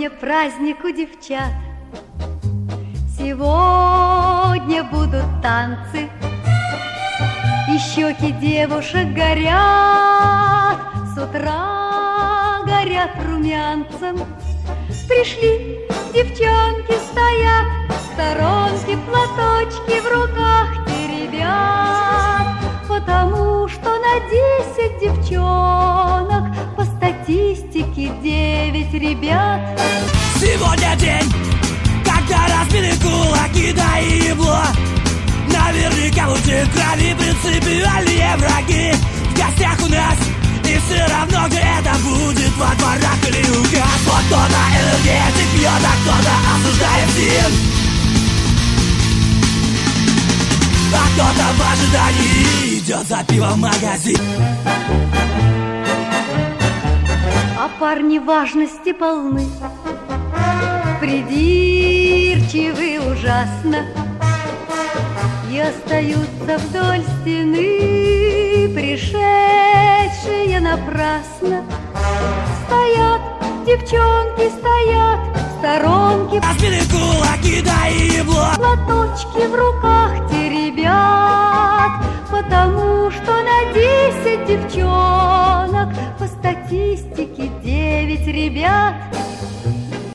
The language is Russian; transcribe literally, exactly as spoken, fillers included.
Сегодня праздник у девчат, сегодня будут танцы, и щеки девушек горят, с утра горят румянцем. Пришли девчонки, стоят в сторонке, платочки в руках теребят, потому что на десять девчонок по статистике девять ребят. Сегодня день, когда разбили кулаки, да и ебло. Наверняка будет крови принципиальные враги. В гостях у нас, и все равно где это будет, во дворах или у газ. Вот кто-то энергетик пьет, а кто-то осуждает всем, а кто-то в ожидании идет за пивом в магазин. А парни важности полны, придирчивы ужасно, и остаются вдоль стены, пришедшие напрасно. Стоят девчонки, стоят в сторонке, разбили кулаки, да и ебло. платочки в руках теребят, потому что на десять девчонок по статистике девять ребят.